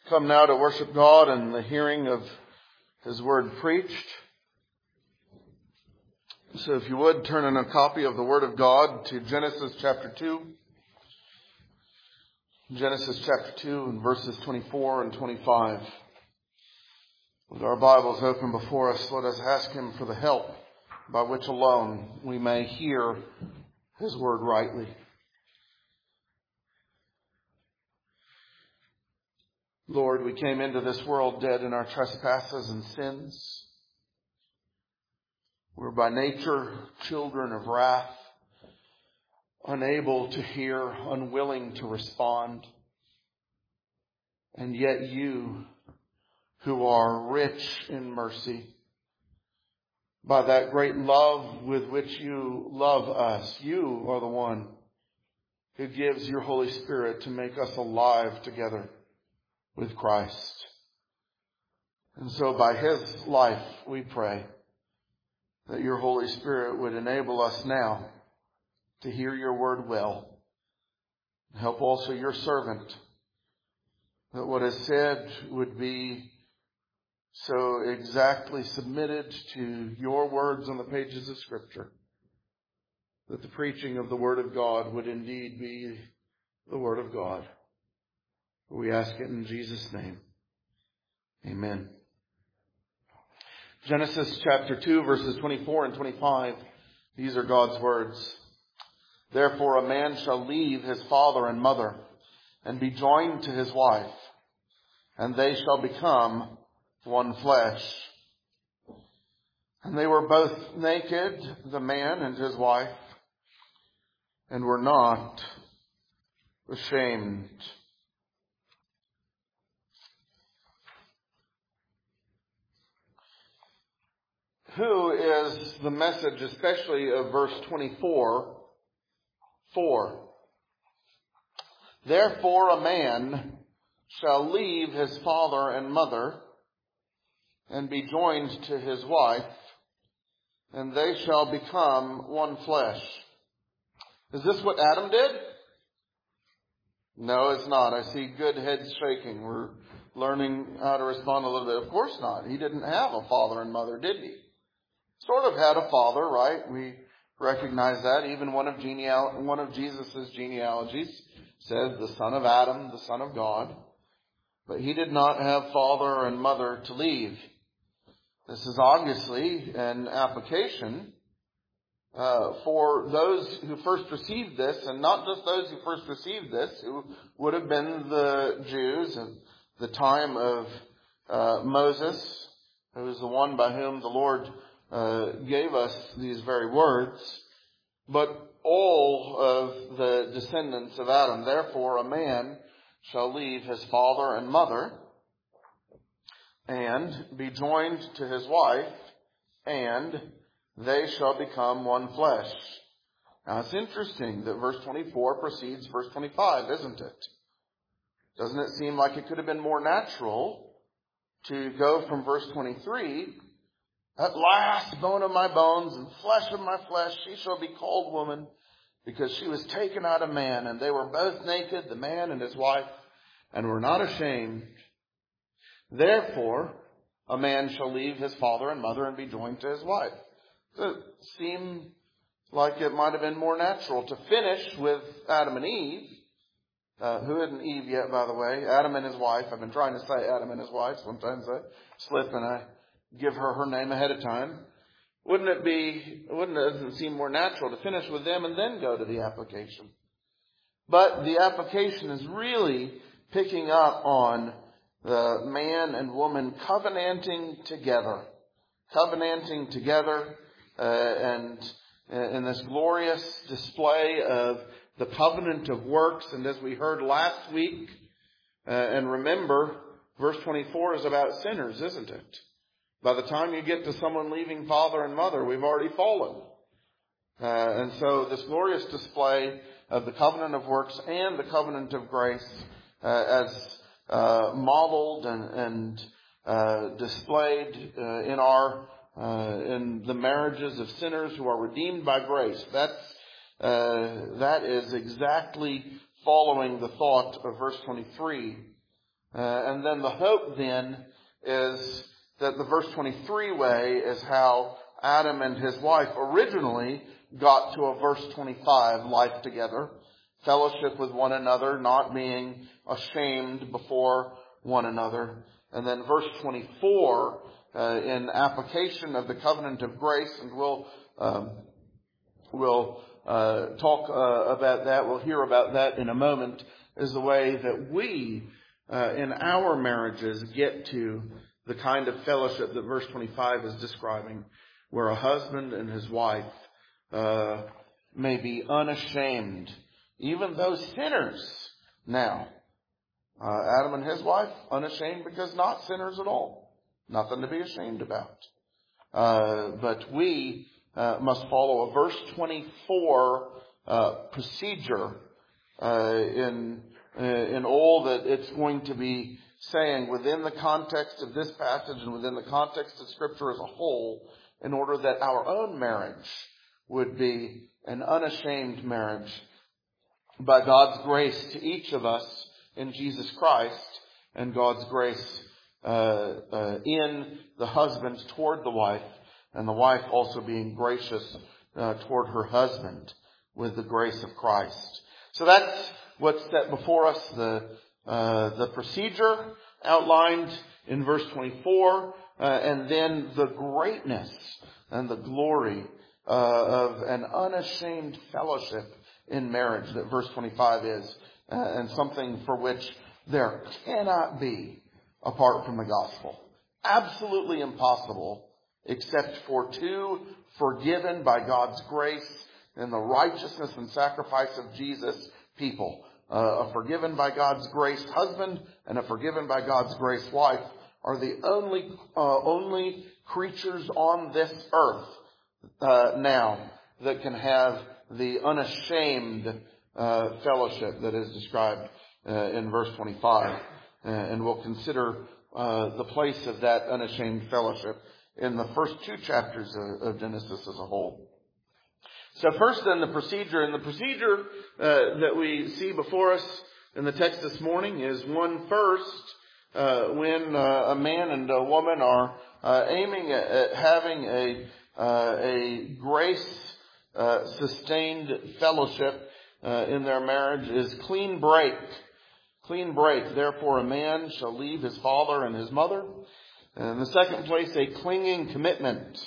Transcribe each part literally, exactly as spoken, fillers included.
Come now to worship God in the hearing of His Word preached. So if you would, turn in a copy of the Word of God to Genesis chapter two. Genesis chapter two and verses twenty-four and twenty-five. With our Bibles open before us, let us ask Him for the help by which alone we may hear His Word rightly. Lord, we came into this world dead in our trespasses and sins. We're by nature children of wrath, unable to hear, unwilling to respond. And yet you, who are rich in mercy, by that great love with which you love us, you are the one who gives your Holy Spirit to make us alive together with Christ. And so by His life, we pray that your Holy Spirit would enable us now to hear your word well. Help also your servant that what is said would be so exactly submitted to your words on the pages of Scripture that the preaching of the Word of God would indeed be the Word of God. We ask it in Jesus' name. Amen. Genesis chapter two, verses twenty-four and twenty-five. These are God's words. Therefore a man shall leave his father and mother and be joined to his wife, and they shall become one flesh. And they were both naked, the man and his wife, and were not ashamed. Who is the message, especially of verse twenty-four, for? Therefore a man shall leave his father and mother and be joined to his wife, and they shall become one flesh. Is this what Adam did? No, it's not. I see good heads shaking. We're learning how to respond a little bit. Of course not. He didn't have a father and mother, did he? Sort of had a father, right? We recognize that. Even one of geneal- one of Jesus' genealogies says the son of Adam, the son of God. But he did not have father and mother to leave. This is obviously an application uh, for those who first received this, and not just those who first received this, who would have been the Jews at the time of uh, Moses, who was the one by whom the Lord Uh, gave us these very words, but all of the descendants of Adam. Therefore, a man shall leave his father and mother and be joined to his wife, and they shall become one flesh. Now, it's interesting that verse twenty-four precedes verse twenty-five, isn't it? Doesn't it seem like it could have been more natural to go from verse twenty-three, at last, bone of my bones and flesh of my flesh, she shall be called woman, because she was taken out of man, and they were both naked, the man and his wife, and were not ashamed. Therefore, a man shall leave his father and mother and be joined to his wife. So it seemed like it might have been more natural to finish with Adam and Eve. Uh, who isn't Eve yet, by the way? Adam and his wife. I've been trying to say Adam and his wife. Sometimes I slip and I give her her name ahead of time. Wouldn't it be, wouldn't it, doesn't it seem more natural to finish with them and then go to the application? But the application is really picking up on the man and woman covenanting together. Covenanting together uh, and uh, in this glorious display of the covenant of works. And as we heard last week, uh, and remember, verse twenty-four is about sinners, isn't it? By the time you get to someone leaving father and mother, we've already fallen. Uh, and so this glorious display of the covenant of works and the covenant of grace uh, as uh, modeled and, and uh, displayed uh, in our uh, in the marriages of sinners who are redeemed by grace. That's uh, that is exactly following the thought of verse twenty-three. Uh, and then the hope then is that the verse twenty-three way is how Adam and his wife originally got to a verse twenty-five life together, fellowship with one another, not being ashamed before one another. And then verse twenty-four, uh, in application of the covenant of grace, and we'll um, we'll uh, talk uh, about that. We'll hear about that in a moment. Is the way that we uh, in our marriages get to the kind of fellowship that verse twenty-five is describing, where a husband and his wife uh, may be unashamed, even though sinners now. Uh, Adam and his wife, unashamed because not sinners at all. Nothing to be ashamed about. Uh, but we uh, must follow a verse twenty-four uh, procedure uh, in uh, in all that it's going to be saying within the context of this passage and within the context of Scripture as a whole, in order that our own marriage would be an unashamed marriage by God's grace to each of us in Jesus Christ, and God's grace uh, uh, in the husband toward the wife, and the wife also being gracious uh, toward her husband with the grace of Christ. So that's what's set before us, the uh, the procedure outlined in verse twenty-four, uh, and then the greatness and the glory uh, of an unashamed fellowship in marriage that verse twenty-five is, uh, and something for which there cannot be apart from the gospel. Absolutely impossible, except for two forgiven by God's grace and the righteousness and sacrifice of Jesus people. Uh, a forgiven by God's grace husband and a forgiven by God's grace wife are the only uh, only creatures on this earth uh, now that can have the unashamed uh, fellowship that is described uh, in verse twenty-five. Uh, and we'll consider uh, the place of that unashamed fellowship in the first two chapters of, of Genesis as a whole. So first then the procedure, and the procedure uh, that we see before us in the text this morning is one first, uh, when uh, a man and a woman are uh, aiming at, at having a uh, a grace uh, sustained fellowship uh, in their marriage, is clean break. Clean break. Therefore a man shall leave his father and his mother. And in the second place, a clinging commitment.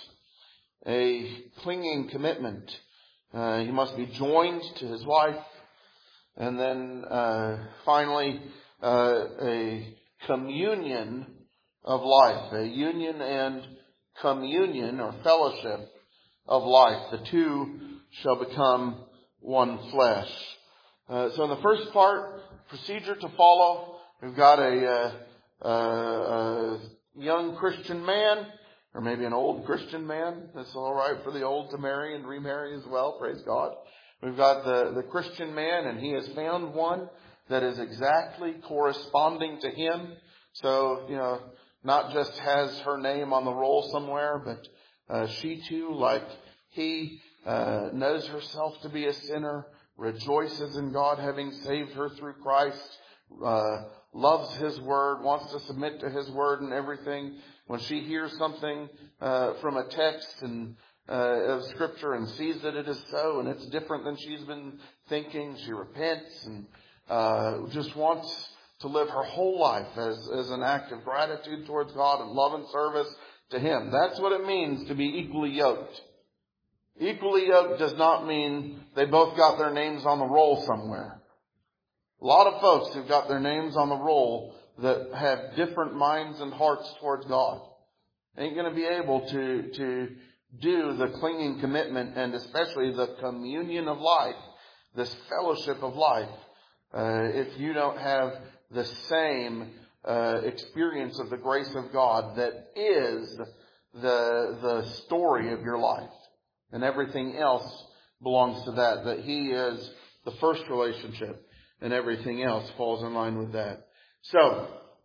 A clinging commitment. Uh, he must be joined to his wife. And then uh, finally, uh, a communion of life. A union and communion or fellowship of life. The two shall become one flesh. Uh, so in the first part, procedure to follow, we've got a, uh, uh, a young Christian man, or maybe an old Christian man. That's all right for the old to marry and remarry as well. Praise God. We've got the, the Christian man, and he has found one that is exactly corresponding to him. So, you know, not just has her name on the roll somewhere, but uh, she too, like he, uh, knows herself to be a sinner, rejoices in God having saved her through Christ, uh, loves His Word, wants to submit to His Word and everything. When she hears something uh, from a text and uh, of Scripture and sees that it is so and it's different than she's been thinking, she repents and uh, just wants to live her whole life as, as an act of gratitude towards God and love and service to Him. That's what it means to be equally yoked. Equally yoked does not mean they both got their names on the roll somewhere. A lot of folks who've got their names on the roll that have different minds and hearts towards God ain't going to be able to, to do the clinging commitment and especially the communion of life, this fellowship of life, uh, if you don't have the same uh, experience of the grace of God that is the the story of your life. And everything else belongs to that, that He is the first relationship and everything else falls in line with that. So,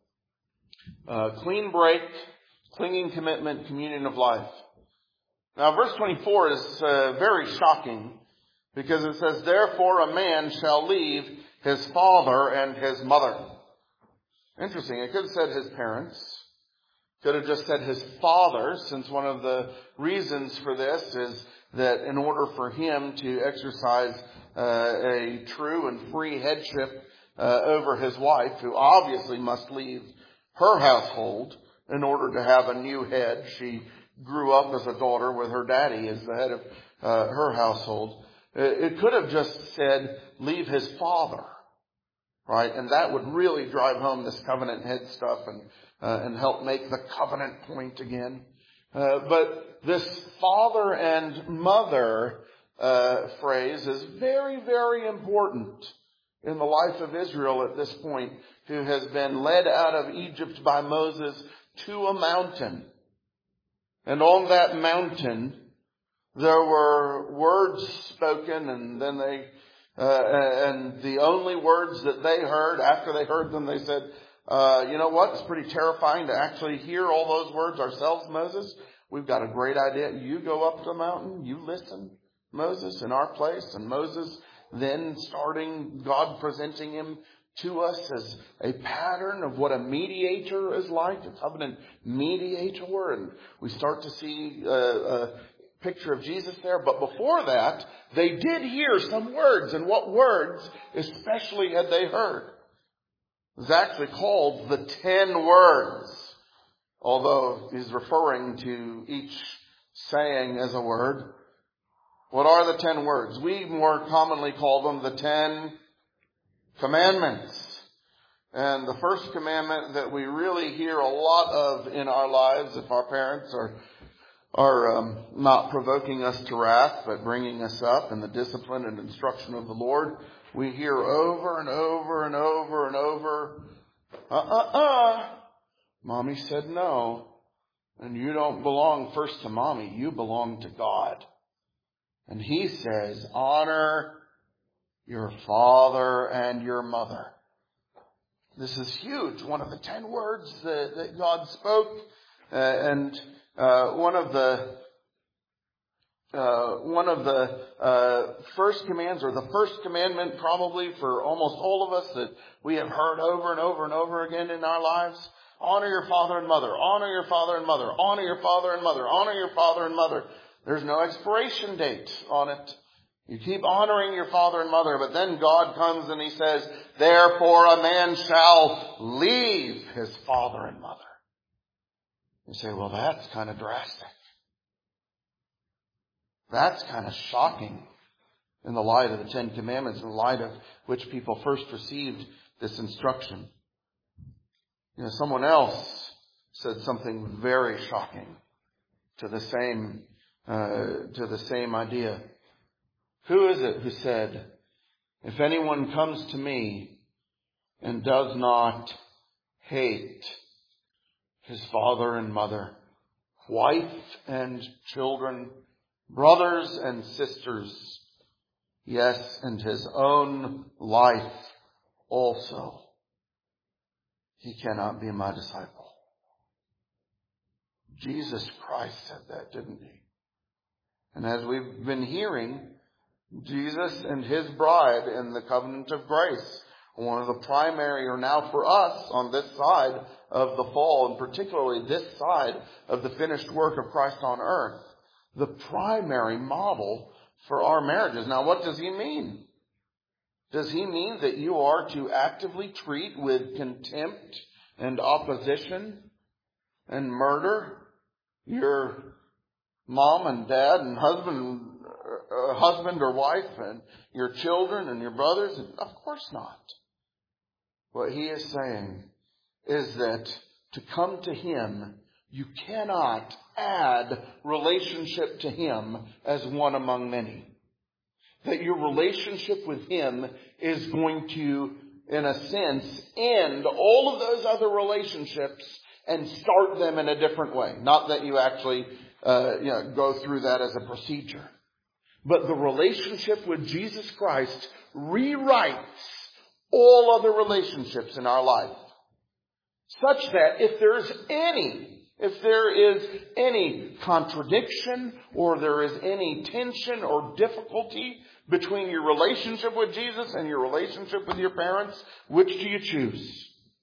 uh, clean break, clinging commitment, communion of life. Now verse twenty-four is uh, very shocking because it says, therefore a man shall leave his father and his mother. Interesting. It could have said his parents. Could have just said his father, since one of the reasons for this is that in order for him to exercise uh, a true and free headship uh, over his wife, who obviously must leave her household in order to have a new head. She grew up as a daughter with her daddy as the head of uh, her household. It could have just said, leave his father, right? And that would really drive home this covenant head stuff and uh, and help make the covenant point again. Uh, but this father and mother uh, phrase is very, very important in the life of Israel at this point, who has been led out of Egypt by Moses to a mountain. And on that mountain, there were words spoken, and then they, uh, and the only words that they heard, after they heard them, they said, uh, you know what? It's pretty terrifying to actually hear all those words ourselves, Moses. We've got a great idea. You go up the mountain, you listen, Moses, in our place. And Moses then starting, God presenting him to us as a pattern of what a mediator is like, a covenant mediator. And we start to see uh, a picture of Jesus there. But before that, they did hear some words. And what words especially had they heard? It was actually called the Ten Words. Although he's referring to each saying as a word. What are the ten words? We more commonly call them the Ten Commandments. And the first commandment that we really hear a lot of in our lives, if our parents are are um, not provoking us to wrath, but bringing us up in the discipline and instruction of the Lord, we hear over and over and over and over, uh-uh-uh, Mommy said no. And you don't belong first to Mommy, you belong to God. And He says, honor your father and your mother. This is huge. One of the ten words that, that God spoke. Uh, and uh, one of the uh, one of the uh, first commands, or the first commandment probably for almost all of us that we have heard over and over and over again in our lives. Honor your father and mother. Honor your father and mother. Honor your father and mother. Honor your father and mother. There's no expiration date on it. You keep honoring your father and mother, but then God comes and He says, therefore a man shall leave his father and mother. You say, well, that's kind of drastic. That's kind of shocking in the light of the Ten Commandments, in the light of which people first received this instruction. You know, someone else said something very shocking to the same, uh, to the same idea. Who is it who said, if anyone comes to me and does not hate his father and mother, wife and children, brothers and sisters, yes, and his own life also, he cannot be my disciple. Jesus Christ said that, didn't He? And as we've been hearing, Jesus and His bride in the covenant of grace, one of the primary, or now for us on this side of the fall, and particularly this side of the finished work of Christ on earth, the primary model for our marriages. Now, what does He mean? Does He mean that you are to actively treat with contempt and opposition and murder your mom and dad and husband, uh, husband or wife and your children and your brothers? Of course not. What He is saying is that to come to Him, you cannot add relationship to Him as one among many. That your relationship with Him is going to, in a sense, end all of those other relationships and start them in a different way. Not that you actually uh, you know, go through that as a procedure. But the relationship with Jesus Christ rewrites all other relationships in our life. Such that if there's any If there is any contradiction or there is any tension or difficulty between your relationship with Jesus and your relationship with your parents, which do you choose?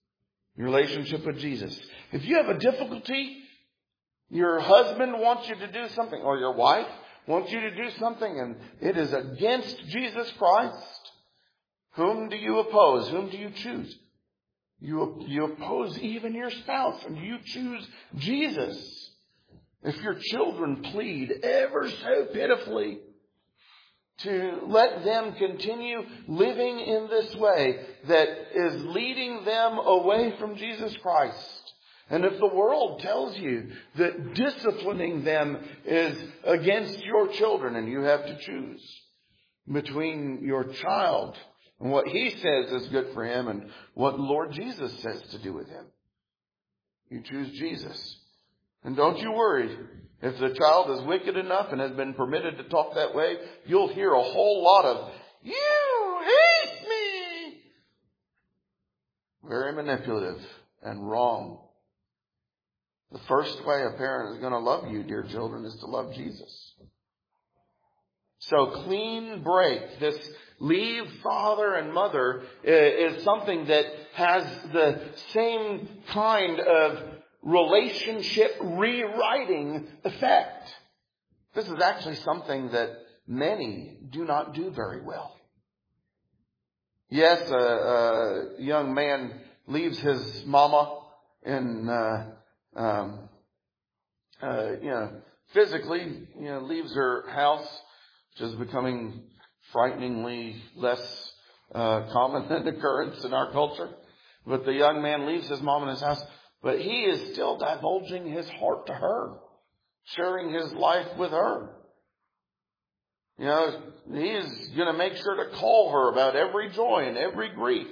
Your relationship with Jesus. If you have a difficulty, your husband wants you to do something, or your wife wants you to do something, and it is against Jesus Christ, whom do you oppose? Whom do you choose? You, you oppose even your spouse, and you choose Jesus. If your children plead ever so pitifully to let them continue living in this way that is leading them away from Jesus Christ, and if the world tells you that disciplining them is against your children and you have to choose between your child and what he says is good for him and what Lord Jesus says to do with him, you choose Jesus. And don't you worry. If the child is wicked enough and has been permitted to talk that way, you'll hear a whole lot of, "You hate me." Very manipulative and wrong. The first way a parent is going to love you, dear children, is to love Jesus. So clean break, this leave father and mother, is something that has the same kind of relationship rewriting effect. This is actually something that many do not do very well. Yes, a, a young man leaves his mama and, uh, um, uh, you know, physically, you know, leaves her house, which is becoming frighteningly less uh, common an occurrence in our culture. But the young man leaves his mom in his house. But he is still divulging his heart to her, sharing his life with her. You know, he is going to make sure to call her about every joy and every grief.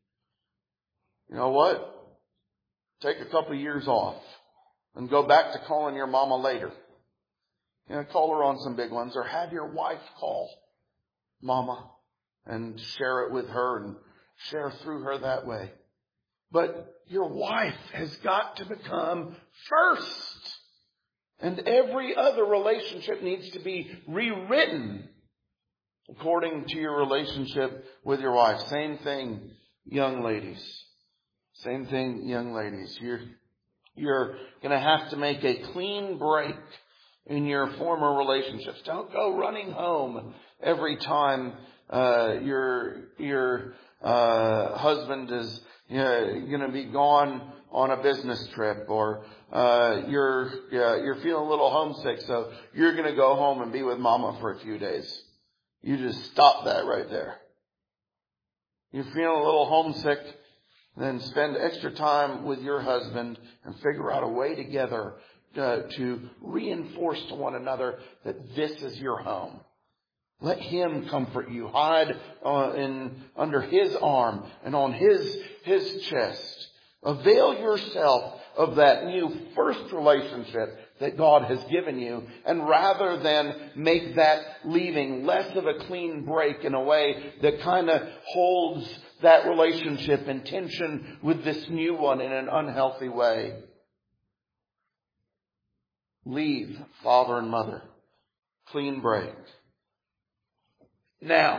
You know what? Take a couple of years off and go back to calling your mama later. You know, call her on some big ones, or have your wife call mama and share it with her and share through her that way. But your wife has got to become first. And every other relationship needs to be rewritten according to your relationship with your wife. Same thing, young ladies. Same thing, young ladies. You're, you're going to have to make a clean break in your former relationships. Don't go running home every time uh, your your uh, husband is you know, going to be gone on a business trip, or uh, you're uh, you're feeling a little homesick, so you're going to go home and be with mama for a few days. You just stop that right there. You're feeling a little homesick, then spend extra time with your husband and figure out a way together uh, to reinforce to one another that this is your home. Let him comfort you. Hide uh, in under his arm and on his his chest. Avail yourself of that new first relationship that God has given you, and rather than make that leaving less of a clean break in a way that kind of holds that relationship in tension with this new one in an unhealthy way. Leave father and mother. Clean break. Now,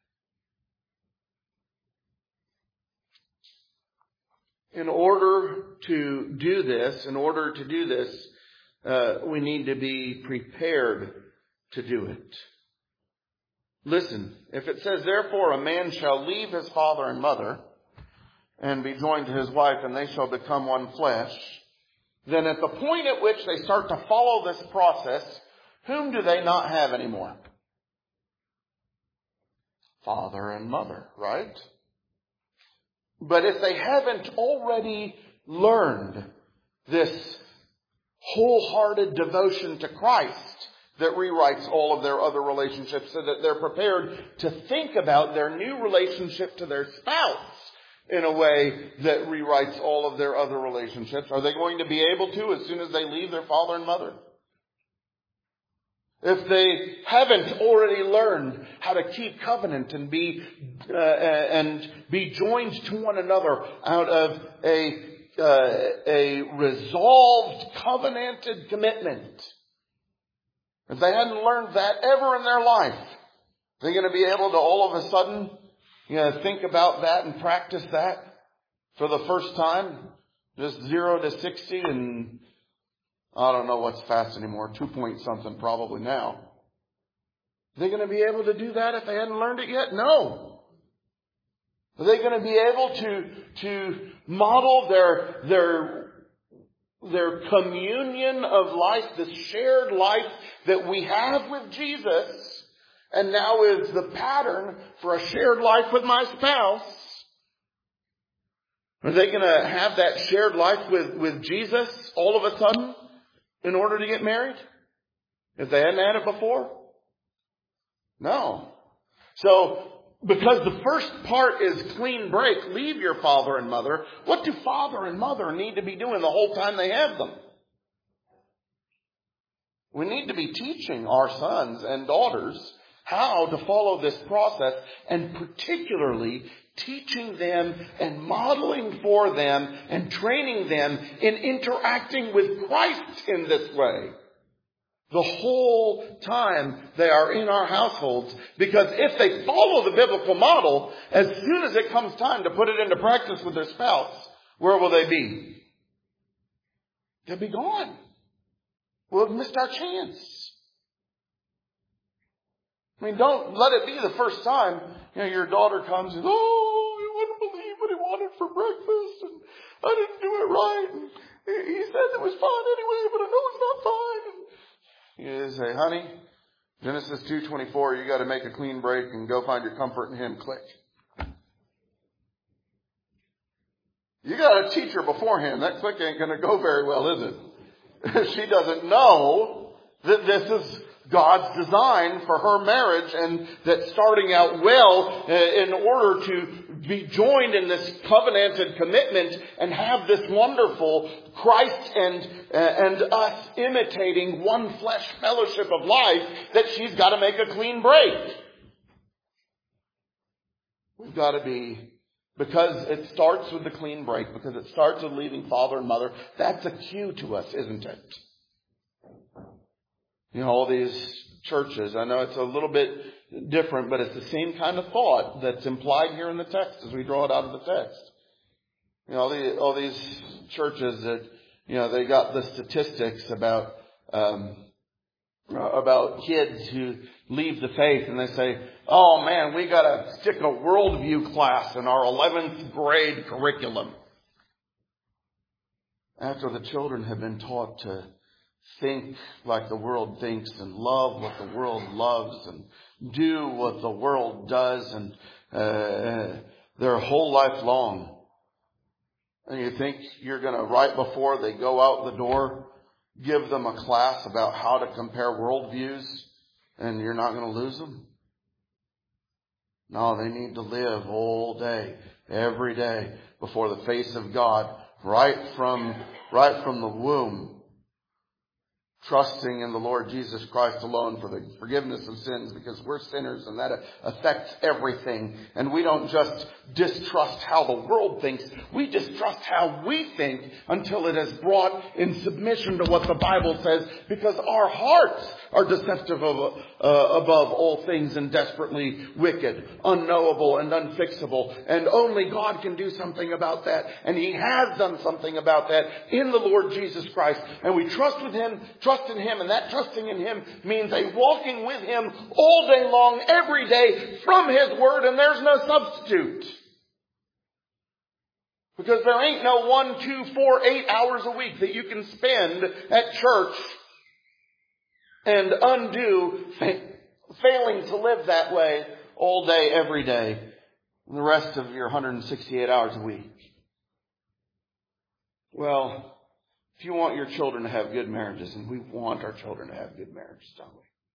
in order to do this, in order to do this, uh, we need to be prepared to do it. Listen, if it says, therefore a man shall leave his father and mother and be joined to his wife, and they shall become one flesh, then at the point at which they start to follow this process, whom do they not have anymore? Father and mother, right? But if they haven't already learned this wholehearted devotion to Christ that rewrites all of their other relationships, so that they're prepared to think about their new relationship to their spouse in a way that rewrites all of their other relationships, are they going to be able to as soon as they leave their father and mother? If they haven't already learned how to keep covenant and be uh, and be joined to one another out of a uh, a resolved, covenanted commitment, if they hadn't learned that ever in their life, they're going to be able to all of a sudden, you know, think about that and practice that for the first time, just zero to sixty, and I don't know what's fast anymore, two point something probably now. Are they going to be able to do that if they hadn't learned it yet? No. Are they going to be able to, to model their, their, their communion of life, this shared life that we have with Jesus, and now is the pattern for a shared life with my spouse? Are they going to have that shared life with, with Jesus all of a sudden in order to get married? If they hadn't had it before? No. So, because the first part is clean break, leave your father and mother, what do father and mother need to be doing the whole time they have them? We need to be teaching our sons and daughters how to follow this process, and particularly teaching them and modeling for them and training them in interacting with Christ in this way the whole time they are in our households. Because if they follow the biblical model, as soon as it comes time to put it into practice with their spouse, where will they be? They'll be gone. We'll have missed our chance. I mean, don't let it be the first time, you know, your daughter comes and, oh, you wouldn't believe what he wanted for breakfast, and I didn't do it right, and he said it was fine anyway, but I know it's not fine. And you say, honey, Genesis two twenty-four, you got to make a clean break and go find your comfort in him. Click. You got to teach her beforehand. That click ain't going to go very well, is it? She doesn't know that this is God's design for her marriage, and that starting out well uh, in order to be joined in this covenanted commitment and have this wonderful Christ and uh, and us imitating one flesh fellowship of life, that she's got to make a clean break. We've got to be, because it starts with the clean break, because it starts with leaving father and mother. That's a cue to us, isn't it? You know, all these churches, I know it's a little bit different, but it's the same kind of thought that's implied here in the text as we draw it out of the text. You know, all, the, all these churches that, you know, they got the statistics about, um, about kids who leave the faith, and they say, oh man, we got to stick a worldview class in our eleventh grade curriculum. After the children have been taught to think like the world thinks, and love what the world loves, and do what the world does, and uh, their whole life long. And you think you're going to, right before they go out the door, give them a class about how to compare worldviews, and you're not going to lose them? No, they need to live all day, every day, before the face of God, right from, right from the womb, trusting in the Lord Jesus Christ alone for the forgiveness of sins, because we're sinners and that affects everything. And we don't just distrust how the world thinks. We distrust how we think until it is brought in submission to what the Bible says, because our hearts are deceptive of, uh, above all things and desperately wicked, unknowable and unfixable. And only God can do something about that. And He has done something about that in the Lord Jesus Christ. And we trust with Him, trust in Him, and that trusting in Him means a walking with Him all day long, every day, from His Word, and there's no substitute. Because there ain't no one, two, four, eight hours a week that you can spend at church and undo fa- failing to live that way all day, every day, the rest of your one hundred sixty-eight hours a week. Well, if you want your children to have good marriages, and we want our children to have good marriages, don't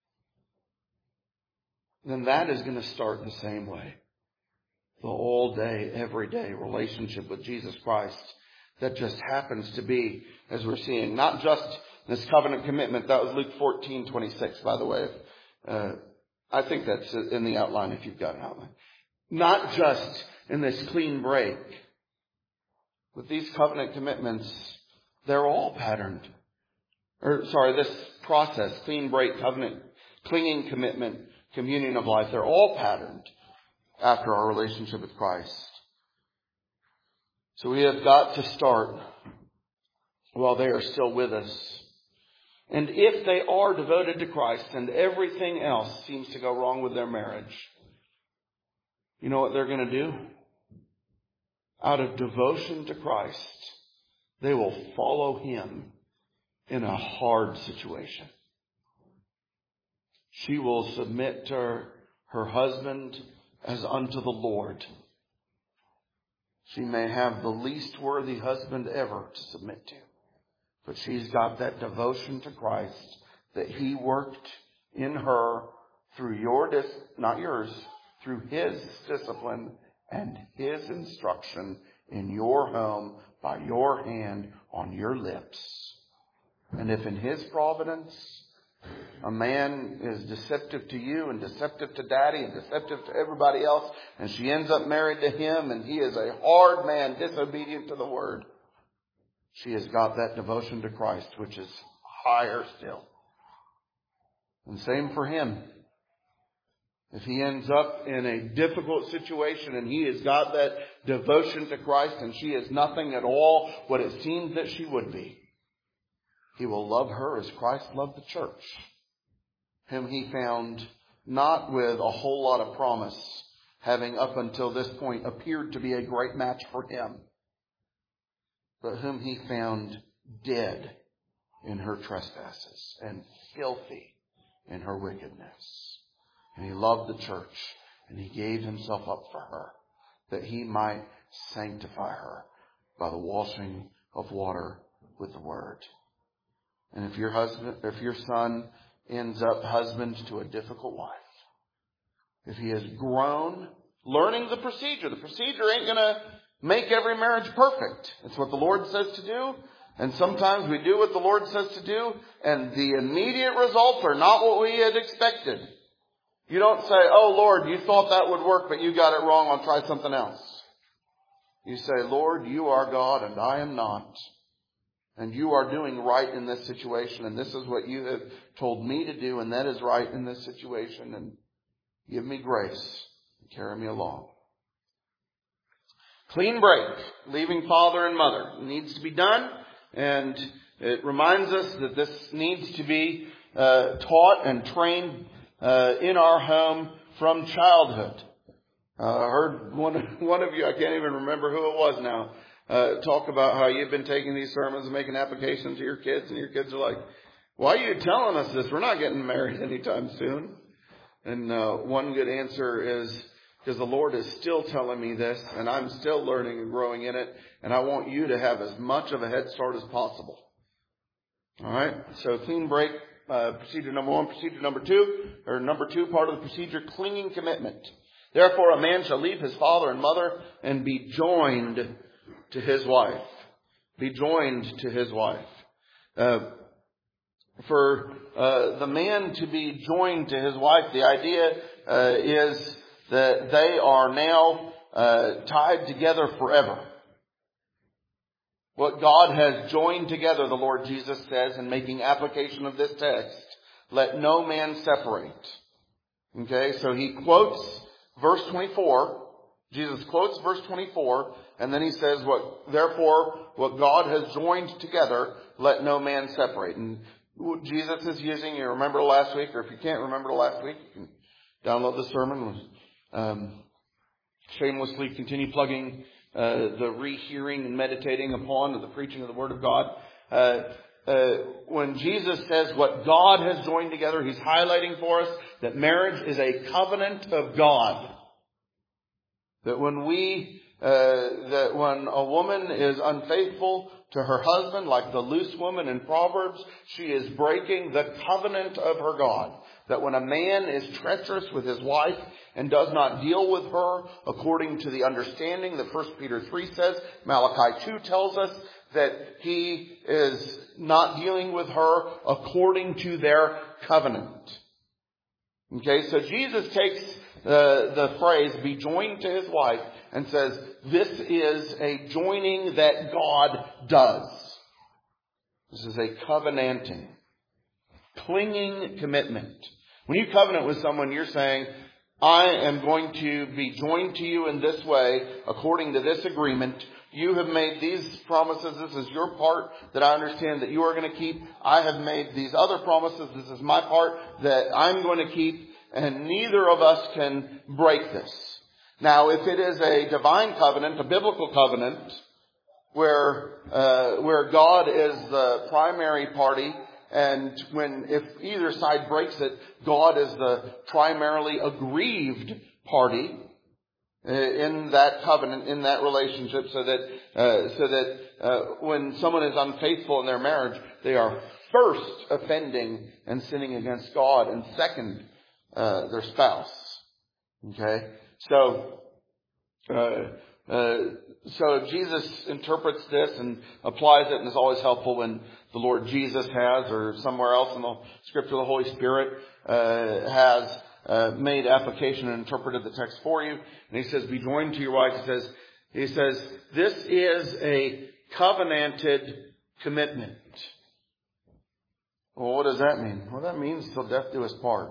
we? Then that is going to start the same way. The all day, every day relationship with Jesus Christ that just happens to be, as we're seeing, not just this covenant commitment. That was Luke fourteen twenty-six, by the way. Uh, I think that's in the outline if you've got an outline. Not just in this clean break. With these covenant commitments, they're all patterned. Or, sorry, this process, clean break, covenant, clinging commitment, communion of life, they're all patterned after our relationship with Christ. So we have got to start while they are still with us. And if they are devoted to Christ and everything else seems to go wrong with their marriage, you know what they're going to do? Out of devotion to Christ, they will follow Him in a hard situation. She will submit to her, her husband as unto the Lord. She may have the least worthy husband ever to submit to. But she's got that devotion to Christ that He worked in her through your, dis- not yours, through His discipline and His instruction in your home by your hand on your lips. And if in His providence a man is deceptive to you and deceptive to daddy and deceptive to everybody else, and she ends up married to him and he is a hard man, disobedient to the word, she has got that devotion to Christ, which is higher still. And same for him. If he ends up in a difficult situation and he has got that devotion to Christ and she is nothing at all what it seems that she would be, he will love her as Christ loved the church, whom he found not with a whole lot of promise, having up until this point appeared to be a great match for him, but whom he found dead in her trespasses and filthy in her wickedness. And he loved the church, and he gave himself up for her, that he might sanctify her by the washing of water with the word. And if your husband, if your son ends up husband to a difficult wife, if he has grown learning the procedure, the procedure ain't going to make every marriage perfect. It's what the Lord says to do. And sometimes we do what the Lord says to do, and the immediate results are not what we had expected. You don't say, oh Lord, you thought that would work, but you got it wrong. I'll try something else. You say, Lord, you are God and I am not. And you are doing right in this situation. And this is what you have told me to do. And that is right in this situation. And give me grace. And carry me along. Clean break. Leaving father and mother. It needs to be done. And it reminds us that this needs to be uh, taught and trained uh, in our home from childhood. Uh, I heard one, one of you, I can't even remember who it was now, Uh, talk about how you've been taking these sermons and making applications to your kids, and your kids are like, why are you telling us this? We're not getting married anytime soon. And uh, one good answer is, because the Lord is still telling me this, and I'm still learning and growing in it, and I want you to have as much of a head start as possible. All right? So clean break, uh, procedure number one. Procedure number two, or number two part of the procedure, clinging commitment. Therefore a man shall leave his father and mother and be joined to his wife. Be joined to his wife. Uh, for uh, the man to be joined to his wife, the idea uh, is that they are now uh, tied together forever. What God has joined together, the Lord Jesus says, in making application of this text, let no man separate. Okay, so he quotes verse twenty-four. Jesus quotes verse twenty-four, and then he says, "What therefore what God has joined together, let no man separate." And Jesus is using, you remember last week, or if you can't remember last week, you can download the sermon. Um, shamelessly continue plugging uh, the rehearing and meditating upon the preaching of the Word of God. Uh, uh, when Jesus says what God has joined together, he's highlighting for us that marriage is a covenant of God. That when we, uh, that when a woman is unfaithful to her husband, like the loose woman in Proverbs, she is breaking the covenant of her God. That when a man is treacherous with his wife and does not deal with her according to the understanding that First Peter three says, Malachi two tells us that he is not dealing with her according to their covenant. Okay, so Jesus takes Uh, the phrase, be joined to his wife, and says, this is a joining that God does. This is a covenanting, clinging commitment. When you covenant with someone, you're saying, I am going to be joined to you in this way, according to this agreement, You have made these promises. This is your part that I understand that you are going to keep. I have made these other promises. This is my part that I'm going to keep. And neither of us can break this. Now, if it is a divine covenant, a biblical covenant, where uh, where God is the primary party, and when if either side breaks it, God is the primarily aggrieved party in that covenant, in that relationship, so that uh, so that uh, when someone is unfaithful in their marriage, they are first offending and sinning against God, and second, uh, their spouse. Okay, so uh, uh, so Jesus interprets this and applies it, and is always helpful when the Lord Jesus has, or somewhere else in the Scripture, the Holy Spirit uh, has uh, made application and interpreted the text for you. And he says, "Be joined to your wife." He says, he says, this is a covenanted commitment. Well, what does that mean? Well, that means till death do us part.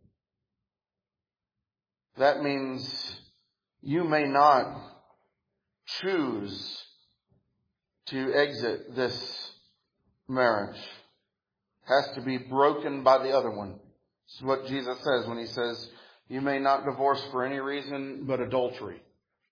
That means you may not choose to exit this marriage. It has to be broken by the other one. This is what Jesus says when he says, you may not divorce for any reason but adultery.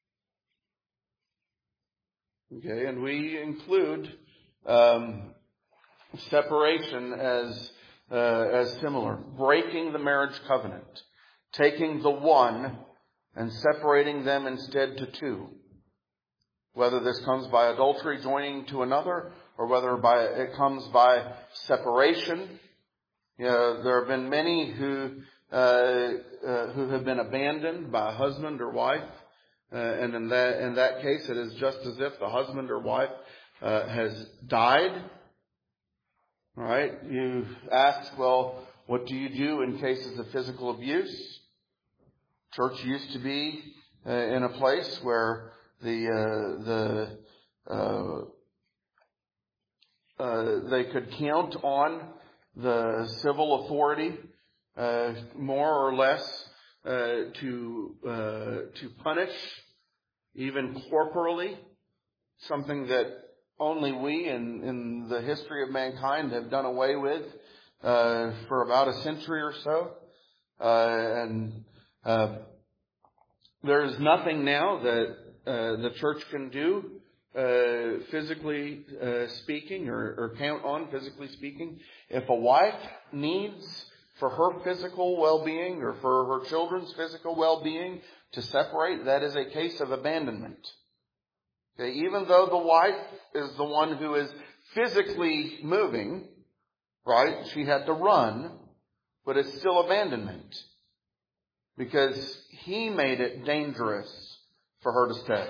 Okay, and we include um, separation as uh, as similar. Breaking the marriage covenant. Taking the one and separating them instead to two. Whether this comes by adultery, joining to another, or whether by it comes by separation. You know, there have been many who uh, uh, who have been abandoned by a husband or wife, uh, and in that in that case, it is just as if the husband or wife uh, has died. All right, you ask, well, what do you do in cases of physical abuse? Church used to be uh, in a place where the uh, the uh, uh, they could count on the civil authority uh, more or less uh, to uh, to punish, even corporally, something that only we in, in the history of mankind have done away with uh, for about a century or so, uh, and uh, there is nothing now that uh, the church can do, uh, physically uh, speaking, or, or count on physically speaking. If a wife needs for her physical well-being or for her children's physical well-being to separate, that is a case of abandonment. Okay, even though the wife is the one who is physically moving, right? She had to run, but it's still abandonment. Because he made it dangerous for her to stay.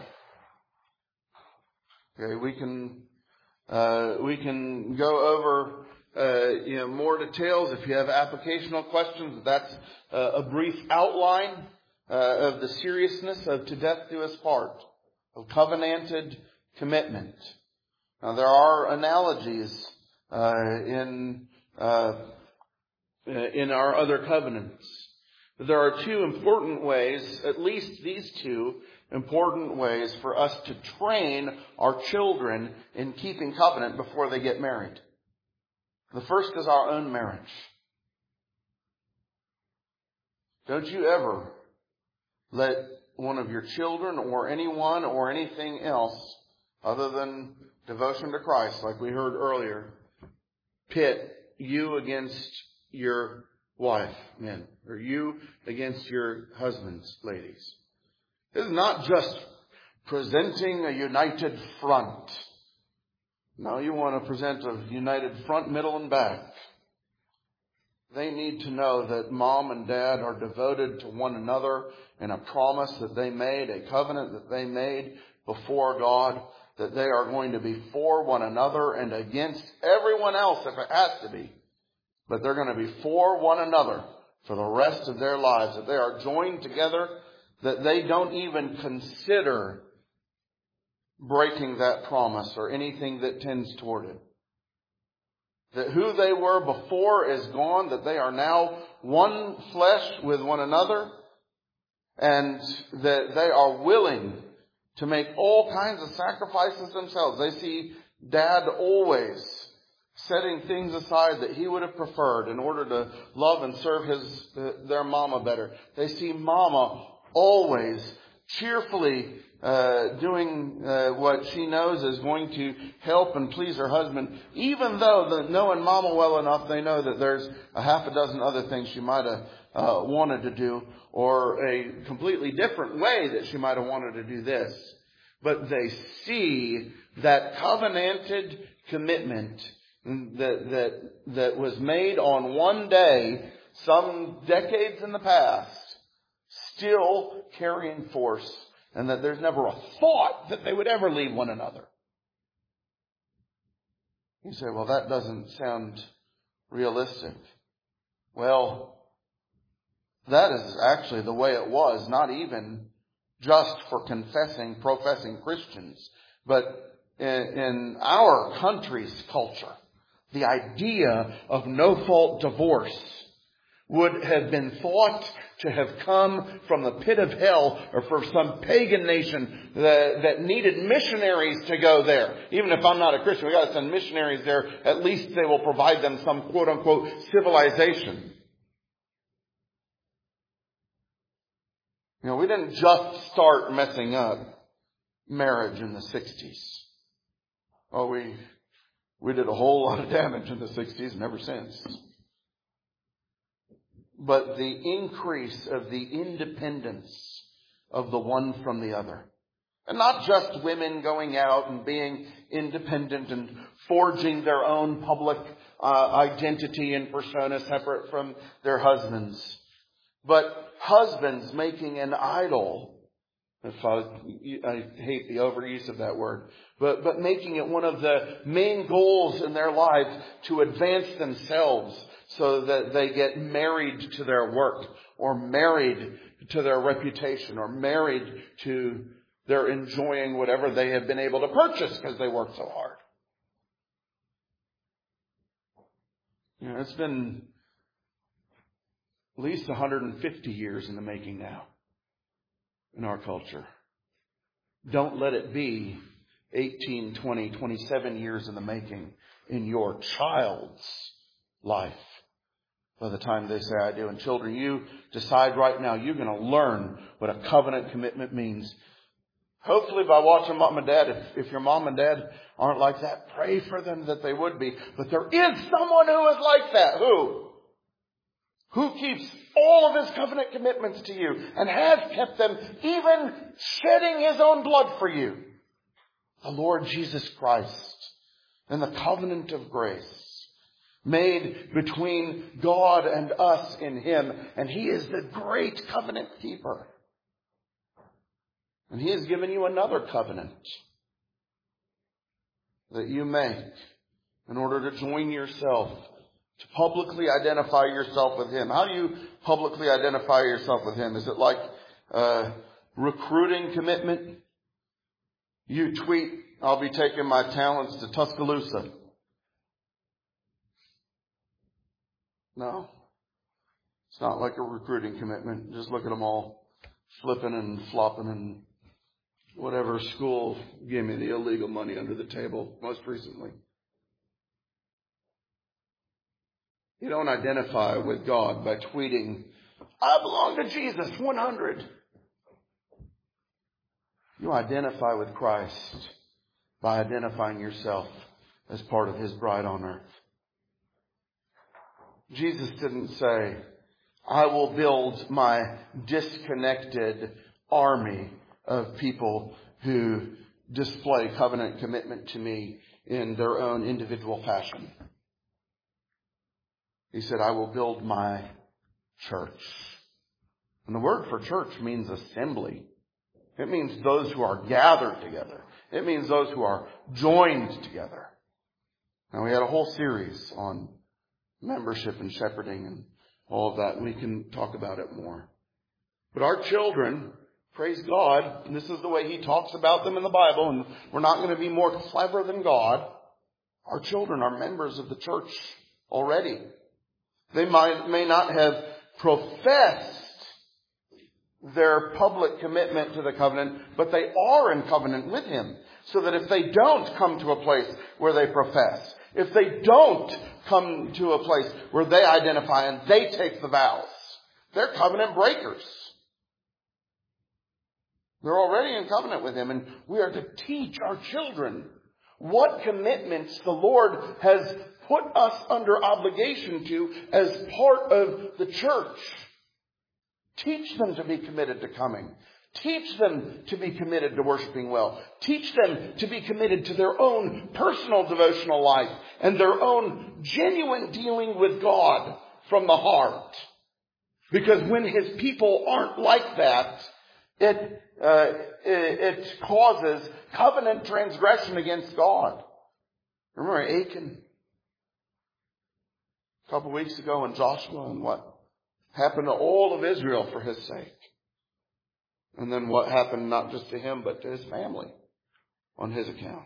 Okay, we can uh, we can go over uh, you know more details if you have applicational questions. That's uh, a brief outline uh, of the seriousness of to death do us part, of covenanted commitment. Now there are analogies uh, in uh, in our other covenants. There are two important ways, at least these two important ways for us to train our children in keeping covenant before they get married. The first is our own marriage. Don't you ever let one of your children or anyone or anything else other than devotion to Christ, like we heard earlier, pit you against your wife, men, or you against your husbands, ladies. This is not just presenting a united front. No, you want to present a united front, middle, and back. They need to know that mom and dad are devoted to one another in a promise that they made, a covenant that they made before God, that they are going to be for one another and against everyone else if it has to be. But they're going to be for one another for the rest of their lives. That they are joined together, that they don't even consider breaking that promise or anything that tends toward it. That who they were before is gone, that they are now one flesh with one another, and that they are willing to make all kinds of sacrifices themselves. They see dad always setting things aside that he would have preferred in order to love and serve his their mama better. They see mama always cheerfully uh, doing uh, what she knows is going to help and please her husband, even though the, knowing mama well enough, they know that there's a half a dozen other things she might have uh, wanted to do, or a completely different way that she might have wanted to do this. But they see that covenanted commitment that that that was made on one day, some decades in the past, still carrying force, and that there's never a thought that they would ever leave one another. You say, well, that doesn't sound realistic. Well, that is actually the way it was, not even just for confessing, professing Christians, but in, in our country's culture. The idea of no-fault divorce would have been thought to have come from the pit of hell, or from some pagan nation that, that needed missionaries to go there. Even if I'm not a Christian, we got to send missionaries there. At least they will provide them some quote-unquote civilization. You know, we didn't just start messing up marriage in the sixties. Oh, we we did a whole lot of damage in the sixties and ever since. But the increase of the independence of the one from the other. And not just women going out and being independent and forging their own public uh, identity and persona separate from their husbands. But husbands making an idol. If I, I hate the overuse of that word. But, but making it one of the main goals in their lives to advance themselves, so that they get married to their work, or married to their reputation, or married to their enjoying whatever they have been able to purchase because they worked so hard. You know, it's been at least one hundred fifty years in the making now in our culture. Don't let it be eighteen, twenty, twenty-seven years in the making in your child's life by the time they say I do. And children, you decide right now you're going to learn what a covenant commitment means. Hopefully by watching mom and dad. If, if your mom and dad aren't like that, pray for them that they would be. But there is someone who is like that. Who? Who keeps all of his covenant commitments to you and has kept them, even shedding his own blood for you. The Lord Jesus Christ and the covenant of grace made between God and us in him. And he is the great covenant keeper. And he has given you another covenant that you make in order to join yourself, to publicly identify yourself with him. How do you publicly identify yourself with him? Is it like a recruiting commitment? You tweet, I'll be taking my talents to Tuscaloosa. No. It's not like a recruiting commitment. Just look at them all flipping and flopping and whatever school gave me the illegal money under the table most recently. You don't identify with God by tweeting, I belong to Jesus, one hundred. You identify with Christ by identifying yourself as part of his bride on earth. Jesus didn't say, I will build my disconnected army of people who display covenant commitment to me in their own individual fashion. He said, I will build my church. And the word for church means assembly. It means those who are gathered together. It means those who are joined together. Now, we had a whole series on membership and shepherding and all of that. We can talk about it more. But our children, praise God, and this is the way he talks about them in the Bible, and we're not going to be more clever than God. Our children are members of the church already. They might, may not have professed their public commitment to the covenant, but they are in covenant with Him. So that if they don't come to a place where they profess, if they don't come to a place where they identify and they take the vows, they're covenant breakers. They're already in covenant with Him, and we are to teach our children what commitments the Lord has put us under obligation to as part of the church. Teach them to be committed to coming. Teach them to be committed to worshiping well. Teach them to be committed to their own personal devotional life and their own genuine dealing with God from the heart. Because when His people aren't like that, it, uh, it, it causes covenant transgression against God. Remember Achan? A couple weeks ago in Joshua, and what happened to all of Israel for his sake. And then what happened not just to him, but to his family on his account.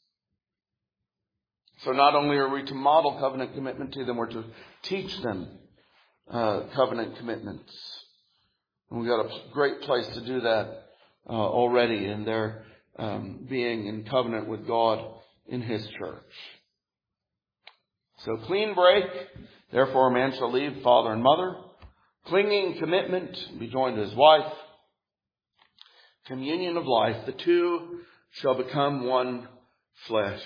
So not only are we to model covenant commitment to them, we're to teach them uh, covenant commitments. And we've got a great place to do that uh, already in their um, being in covenant with God in His church. So clean break. Therefore a man shall leave father and mother. Clinging commitment, be joined to his wife. Communion of life, the two shall become one flesh.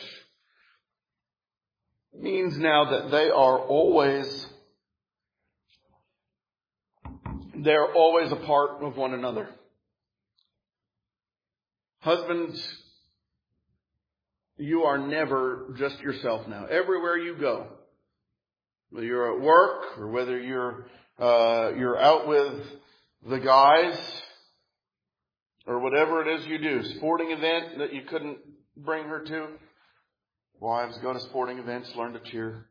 It means now that they are always, they're always a part of one another. Husbands, you are never just yourself now. Everywhere you go, whether you're at work or whether you're uh, you're out with the guys, or whatever it is you do, sporting event that you couldn't bring her to. Wives, go to sporting events, learn to cheer.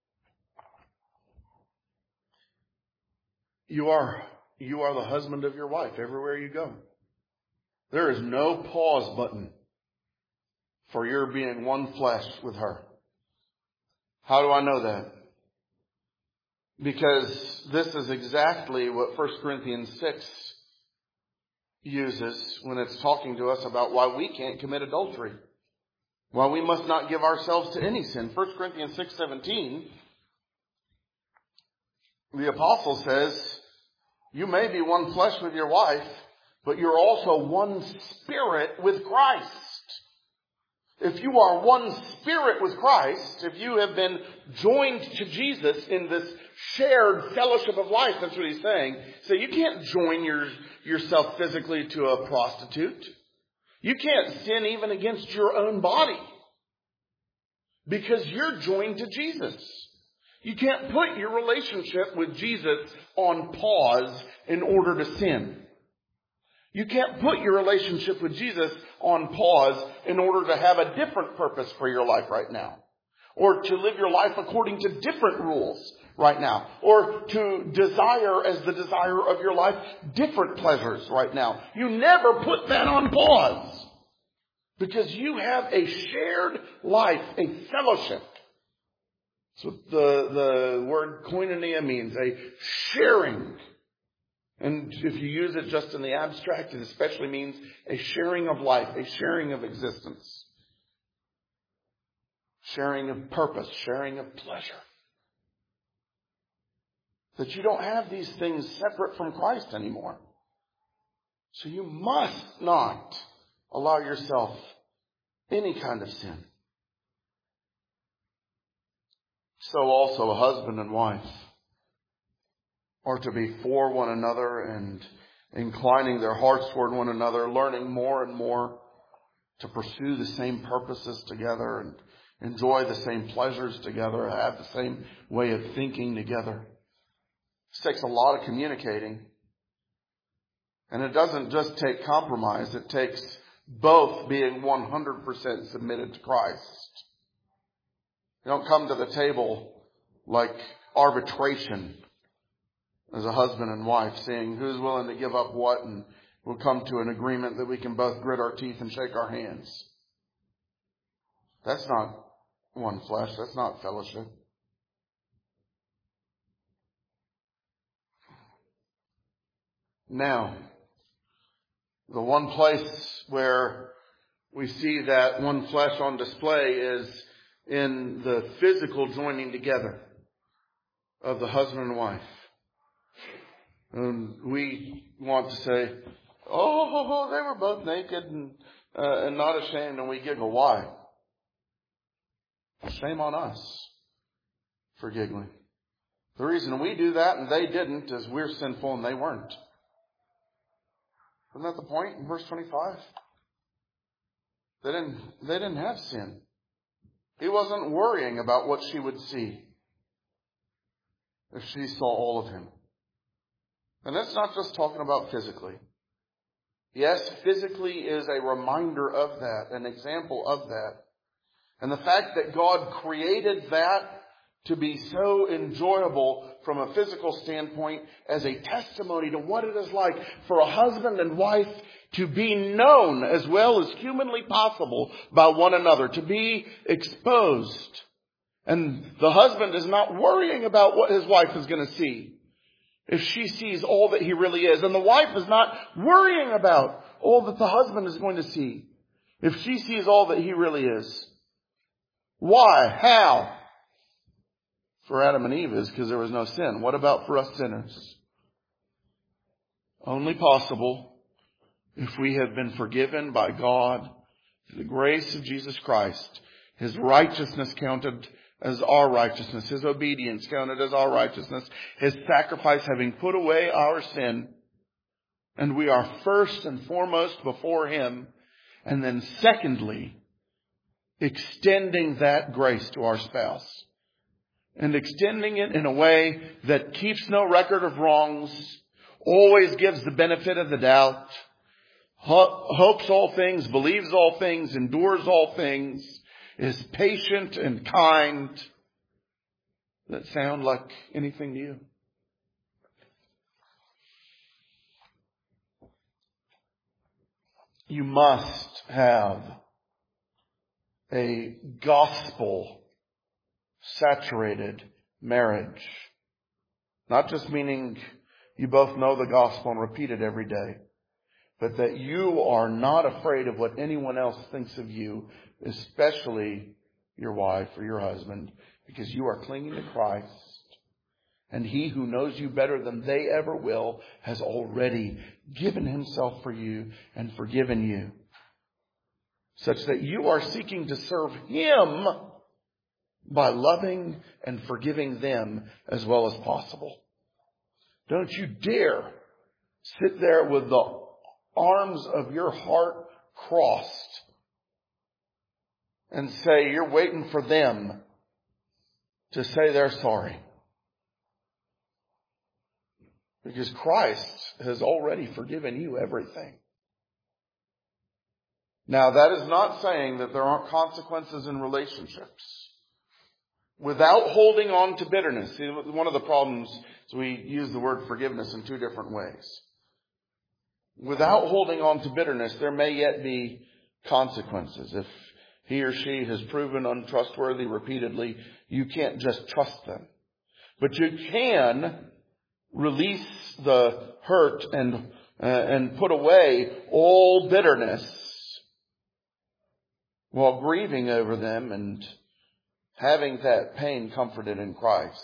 You are, you are the husband of your wife everywhere you go. There is no pause button for your being one flesh with her. How do I know that? Because this is exactly what First Corinthians six uses when it's talking to us about why we can't commit adultery. Why we must not give ourselves to any sin. First Corinthians six seventeen, the apostle says, you may be one flesh with your wife, but you're also one spirit with Christ. If you are one spirit with Christ, if you have been joined to Jesus in this shared fellowship of life, that's what he's saying. So you can't join your, yourself physically to a prostitute. You can't sin even against your own body because you're joined to Jesus. You can't put your relationship with Jesus on pause in order to sin. You can't put your relationship with Jesus on pause in order to have a different purpose for your life right now. Or to live your life according to different rules right now. Or to desire as the desire of your life different pleasures right now. You never put that on pause. Because you have a shared life, a fellowship. That's what the, the word koinonia means, a sharing. And if you use it just in the abstract, it especially means a sharing of life, a sharing of existence. Sharing of purpose, sharing of pleasure. That you don't have these things separate from Christ anymore. So you must not allow yourself any kind of sin. So also a husband and wife are to be for one another and inclining their hearts toward one another, learning more and more to pursue the same purposes together and enjoy the same pleasures together, have the same way of thinking together. This takes a lot of communicating. And it doesn't just take compromise. It takes both being one hundred percent submitted to Christ. You don't come to the table like arbitration as a husband and wife, seeing who's willing to give up what, and we'll come to an agreement that we can both grit our teeth and shake our hands. That's not one flesh. That's not fellowship. Now, The one place where we see that one flesh on display is in the physical joining together of the husband and wife. And we want to say, oh, they were both naked and, uh, and not ashamed, and we giggle. Why? Shame on us for giggling. The reason we do that and they didn't is we're sinful and they weren't. Isn't that the point in verse twenty-five? They didn't, they didn't have sin. He wasn't worrying about what she would see if she saw all of him. And that's not just talking about physically. Yes, physically is a reminder of that, an example of that. And the fact that God created that to be so enjoyable from a physical standpoint as a testimony to what it is like for a husband and wife to be known as well as humanly possible by one another, to be exposed. And the husband is not worrying about what his wife is going to see if she sees all that he really is. And the wife is not worrying about all that the husband is going to see if she sees all that he really is. Why? How? For Adam and Eve is because there was no sin. What about for us sinners? Only possible if we have been forgiven by God through the grace of Jesus Christ. His righteousness counted as our righteousness. His obedience counted as our righteousness. His sacrifice having put away our sin. And we are first and foremost before Him. And then secondly, extending that grace to our spouse. And extending it in a way that keeps no record of wrongs, always gives the benefit of the doubt, ho- hopes all things, believes all things, endures all things, is patient and kind. Does that sound like anything to you? You must have a gospel saturated marriage. Not just meaning you both know the gospel and repeat it every day, but that you are not afraid of what anyone else thinks of you, especially your wife or your husband, because you are clinging to Christ. And He who knows you better than they ever will has already given Himself for you and forgiven you, such that you are seeking to serve Him by loving and forgiving them as well as possible. Don't you dare sit there with the arms of your heart crossed and say you're waiting for them to say they're sorry. Because Christ has already forgiven you everything. Now, that is not saying that there aren't consequences in relationships. Without holding on to bitterness. See, one of the problems is we use the word forgiveness in two different ways. Without holding on to bitterness, there may yet be consequences. If he or she has proven untrustworthy repeatedly, you can't just trust them. But you can release the hurt and uh, and put away all bitterness while grieving over them and having that pain comforted in Christ.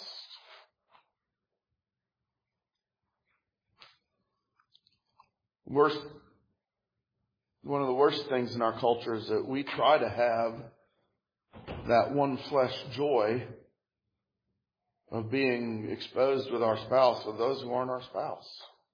Worst, one of the worst things in our culture is that we try to have that one flesh joy of being exposed with our spouse with those who aren't our spouse.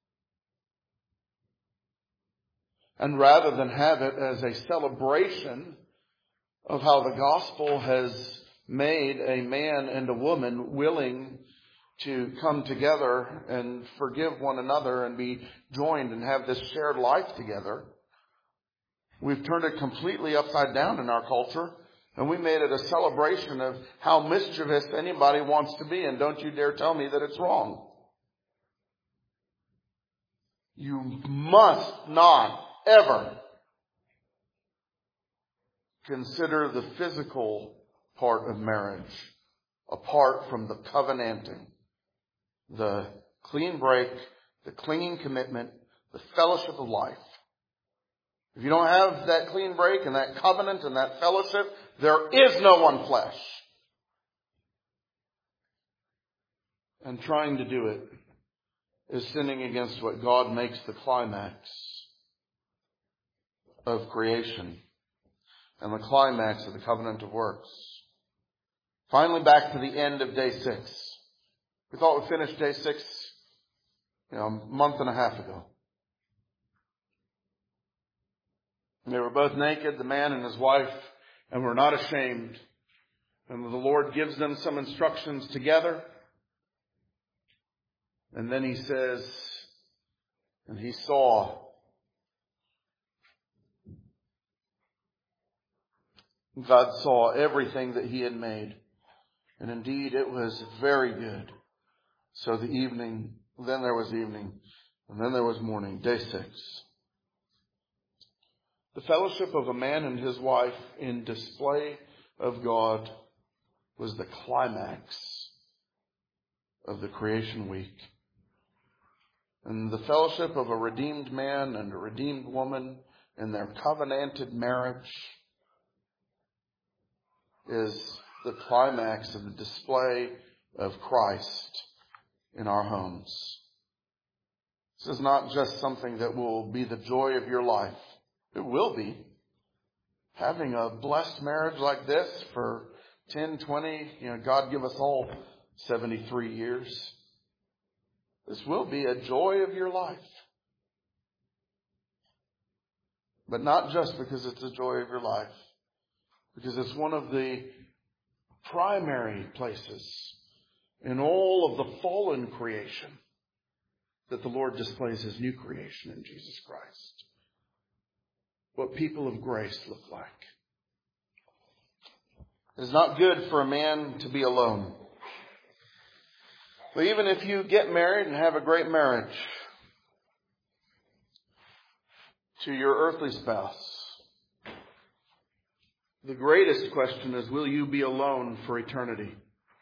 And rather than have it as a celebration of how the gospel has made a man and a woman willing to come together and forgive one another and be joined and have this shared life together, we've turned it completely upside down in our culture, and we made it a celebration of how mischievous anybody wants to be, and don't you dare tell me that it's wrong. You must not ever consider the physical part of marriage apart from the covenanting, the clean break, the clinging commitment, the fellowship of life. If you don't have that clean break and that covenant and that fellowship, there is no one flesh. And trying to do it is sinning against what God makes the climax of creation and the climax of the covenant of works. Finally, back to the end of day six. We thought we'd finish day six, you know, a month and a half ago. And they were both naked, the man and his wife, and were not ashamed. And the Lord gives them some instructions together. And then he says, and he saw God saw everything that he had made. And indeed, it was very good. So the evening, then there was evening, and then there was morning, day six. The fellowship of a man and his wife in display of God was the climax of the creation week. And the fellowship of a redeemed man and a redeemed woman in their covenanted marriage is the climax of the display of Christ in our homes. This is not just something that will be the joy of your life. It will be. Having a blessed marriage like this for ten, twenty, you know, God give us all seventy-three years. This will be a joy of your life. But not just because it's a joy of your life. Because it's one of the primary places in all of the fallen creation that the Lord displays His new creation in Jesus Christ. What people of grace look like. It is not good for a man to be alone. But even if you get married and have a great marriage to your earthly spouse, the greatest question is, will you be alone for eternity?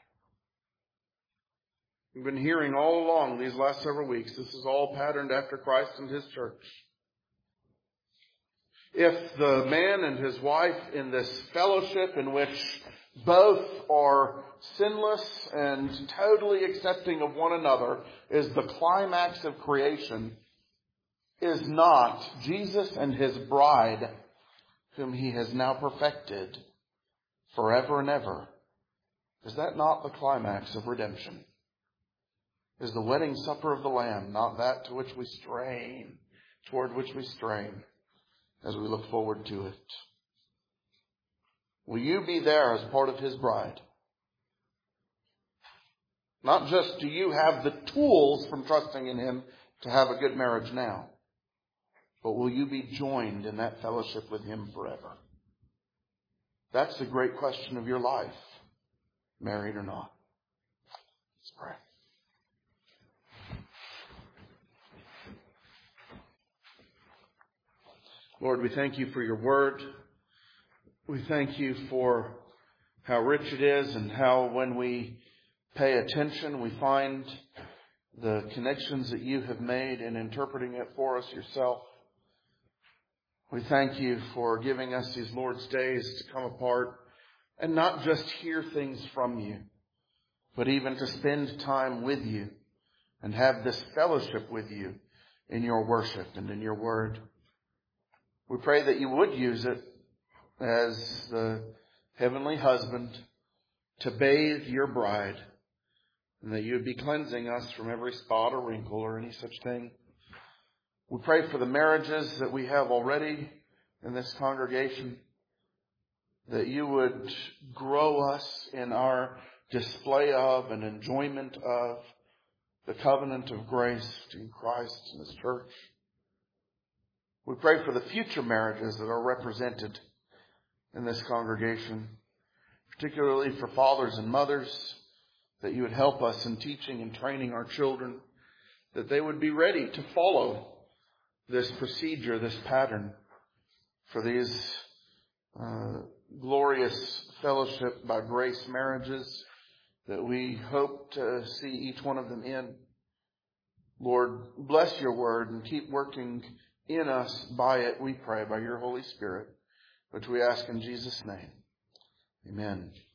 We've been hearing all along these last several weeks, this is all patterned after Christ and His church. If the man and his wife in this fellowship in which both are sinless and totally accepting of one another is the climax of creation, is not Jesus and His bride, whom He has now perfected forever and ever. Is that not the climax of redemption? Is the wedding supper of the Lamb not that to which we strain, toward which we strain as we look forward to it? Will you be there as part of His bride? Not just do you have the tools from trusting in Him to have a good marriage now, but will you be joined in that fellowship with Him forever? That's the great question of your life, married or not. Let's pray. Lord, we thank You for Your word. We thank You for how rich it is and how when we pay attention, we find the connections that You have made in interpreting it for us Yourself. We thank You for giving us these Lord's days to come apart and not just hear things from You, but even to spend time with You and have this fellowship with You in Your worship and in Your word. We pray that You would use it as the heavenly husband to bathe Your bride, and that You would be cleansing us from every spot or wrinkle or any such thing. We pray for the marriages that we have already in this congregation, that You would grow us in our display of and enjoyment of the covenant of grace in Christ and His church. We pray for the future marriages that are represented in this congregation, particularly for fathers and mothers, that You would help us in teaching and training our children, that they would be ready to follow this procedure, this pattern for these uh, glorious fellowship by grace marriages that we hope to see each one of them in. Lord, bless Your word and keep working in us by it, we pray, by your Holy Spirit, which we ask in Jesus' name. Amen.